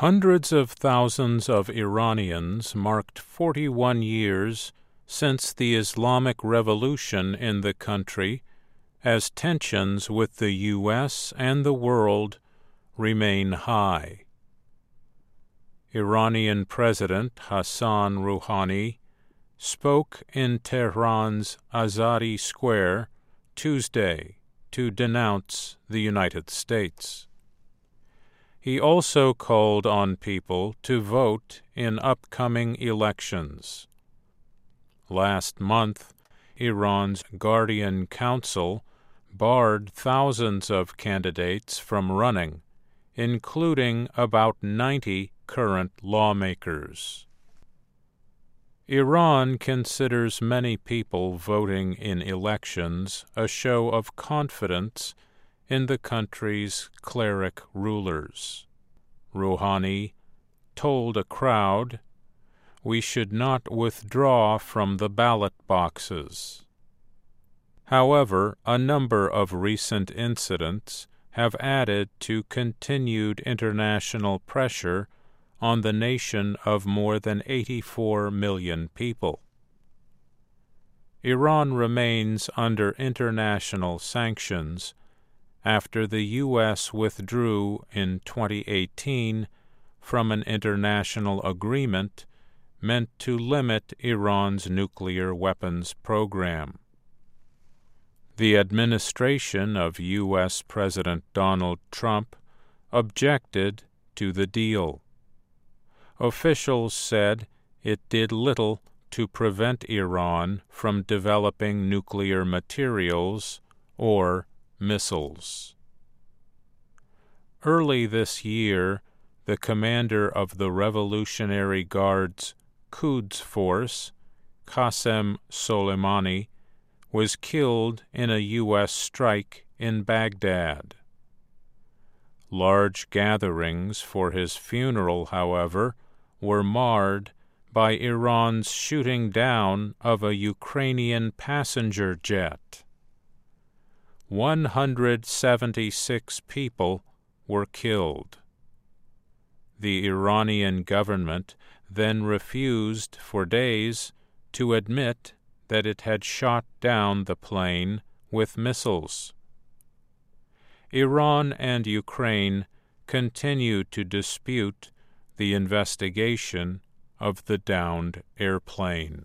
Hundreds of thousands of Iranians marked 41 years since the Islamic Revolution in the country, as tensions with the U.S. and the world remain high. Iranian President Hassan Rouhani spoke in Tehran's Azadi Square Tuesday to denounce the United States. He also called on people to vote in upcoming elections. Last month, Iran's Guardian Council barred thousands of candidates from running, including about 90 current lawmakers. Iran considers many people voting in elections a show of confidence in the country's cleric rulers. Rouhani told a crowd, "We should not withdraw from the ballot boxes." However, a number of recent incidents have added to continued international pressure on the nation of more than 84 million people. Iran remains under international sanctions after the U.S. withdrew in 2018 from an international agreement meant to limit Iran's nuclear weapons program. The administration of U.S. President Donald Trump objected to the deal. Officials said it did little to prevent Iran from developing nuclear materials or missiles. Early this year, the commander of the Revolutionary Guard's Quds Force, Qasem Soleimani, was killed in a U.S. strike in Baghdad. Large gatherings for his funeral, however, were marred by Iran's shooting down of a Ukrainian passenger jet. 176 people were killed. The Iranian government then refused for days to admit that it had shot down the plane with missiles. Iran and Ukraine continue to dispute the investigation of the downed airplane.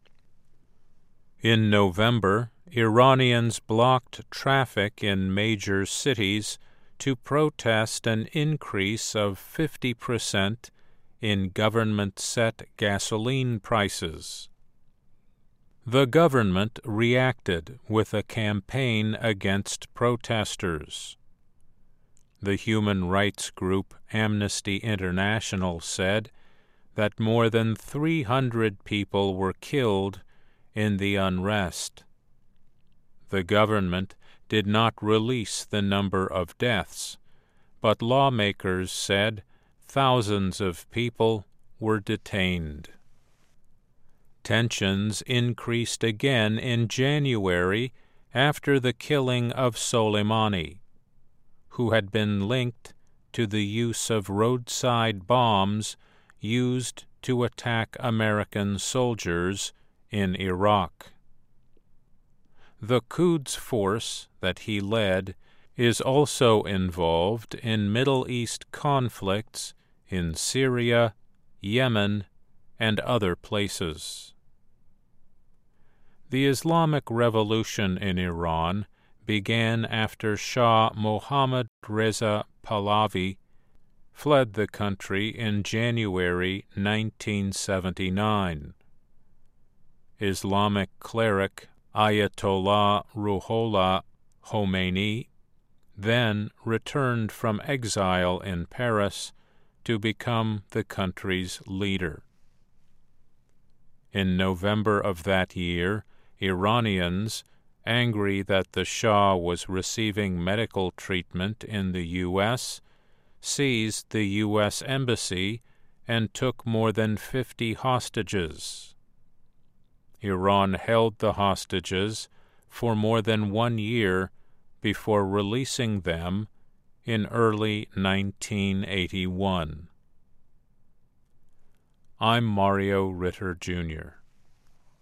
In November, Iranians blocked traffic in major cities to protest an increase of 50% in government-set gasoline prices. The government reacted with a campaign against protesters. The human rights group Amnesty International said that more than 300 people were killed in the unrest. The government did not release the number of deaths, but lawmakers said thousands of people were detained. Tensions increased again in January after the killing of Soleimani, who had been linked to the use of roadside bombs used to attack American soldiers in Iraq. The Quds Force that he led is also involved in Middle East conflicts in Syria, Yemen, and other places. The Islamic Revolution in Iran began after Shah Mohammad Reza Pahlavi fled the country in January 1979. Islamic cleric Ayatollah Ruhollah Khomeini then returned from exile in Paris to become the country's leader. In November of that year, Iranians, angry that the Shah was receiving medical treatment in the U.S., seized the U.S. Embassy and took more than 50 hostages. Iran held the hostages for more than 1 year before releasing them in early 1981. I'm Mario Ritter, Jr.